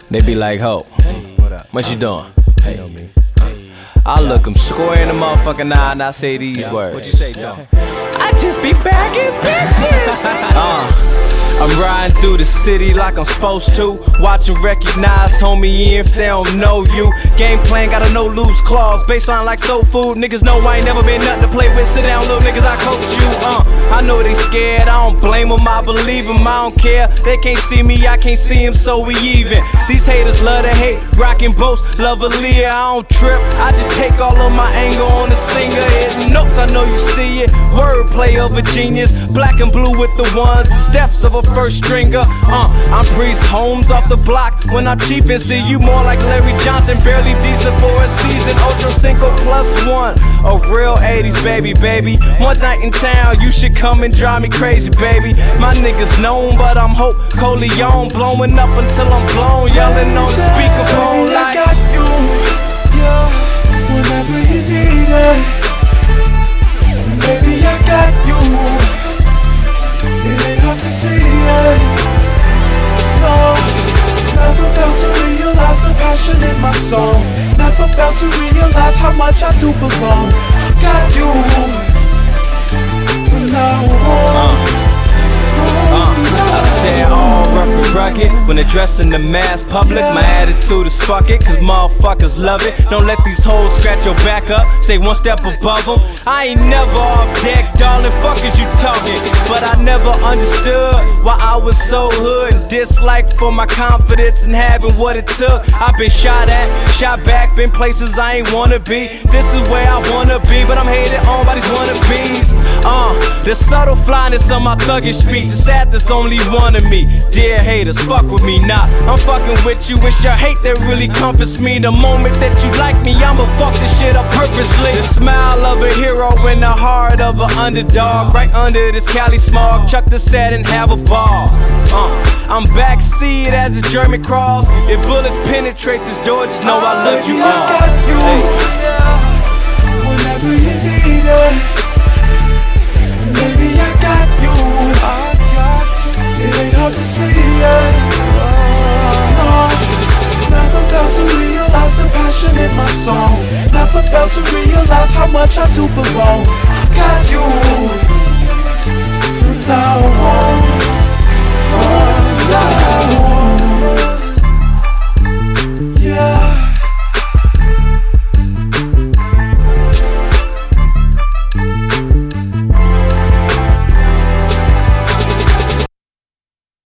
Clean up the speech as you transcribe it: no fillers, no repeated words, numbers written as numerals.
They be like, ho, what you doing? I look them square in the motherfucking eye and I say these words. What you say, Tom? I just be bagging bitches. I'm riding through the city like I'm supposed to. Watch and recognize, homie, if they don't know you. Game plan, got a no lose clause. Baseline like soul food. Niggas know I ain't never been nothing to play with. Sit down, little niggas, I coach you. I know they scared, I don't blame them, I believe them, I don't care. They can't see me, I can't see them, so we even. These haters love to hate, rockin' boast, love Aaliyah, I don't trip. I just take all of my anger on the singer. Hitting notes, I know you see it. Wordplay of a genius. Black and blue with the ones, the steps of a first stringer. I'm Priest Holmes off the block. When I'm chief and see you more like Larry Johnson, barely decent for a season. Ocho Cinco +1, a real 80s baby. One night in town, you should come and drive me crazy, baby. My niggas known, but I'm Hope Coleon, blowing up until I'm blown, yelling on the speakerphone like, I got you, yeah, whenever you need it. Baby, I got you. It ain't hard to see it. No, never failed to realize the passion in my soul. Never failed to realize how much I do belong. I got you. From now on. I said all rough and rugged when addressing the mass public. My attitude is fuck it, cause motherfuckers love it. Don't let these hoes scratch your back up, stay one step above them. I ain't never off deck, darling, fuck is you talking. But I never understood why I was so hood and disliked for my confidence and having what it took. I've been shot at, shot back, been places I ain't wanna be. This is where I wanna be, but I'm hated on by these wannabes. The subtle flyness of my thuggish speech. It's sad there's only one of me. Dear haters, fuck with me now. I'm fucking with you. It's your hate that really comforts me. The moment that you like me, I'ma fuck this shit up purposely. The smile of a hero in the heart of an underdog. Right under this Cali smog, chuck the set and have a ball. I'm backseat as the German crawls. If bullets penetrate this door, just know I love you all. I got you, yeah, whenever you need it. Baby, I got you. It ain't hard to see it. No, never failed to realize the passion in my soul. Never failed to realize how much I do belong. I got you. From now on.